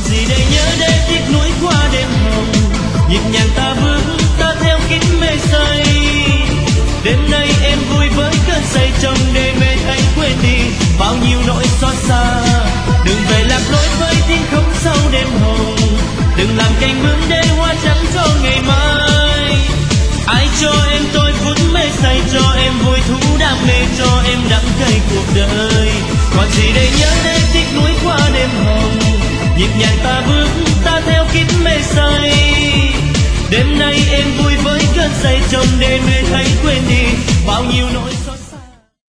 gì để nhớ để tiếc nuối qua đêm hồng. Nhịp nhàng ta bước ta theo kính mê say, đêm nay em vui với cơn say trong đêm mê hãy quên đi bao nhiêu nỗi xót xa. Đừng về lạc lối với tiếng khóc sau đêm hồng, đừng làm cành bướm để hoa trắng cho ngày mai. Ai cho em tôi phút mê say, cho em vui thú đam mê, cho em đắng cay cuộc đời. Còn gì để nhớ để tiếc nuối qua đêm hồng. Nhịp nhàng ta bước ta theo kính mê say, đêm nay em vui với cơn say trong đêm mê hãy quên đi bao nhiêu nỗi